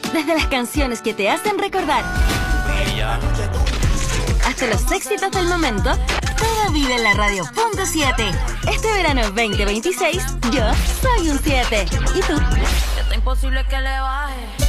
Desde las canciones que te hacen recordar hasta los éxitos del momento, todo vive en la radio Punto 7. Este verano 2026, yo soy un 7. ¿Y tú? Está imposible que le baje.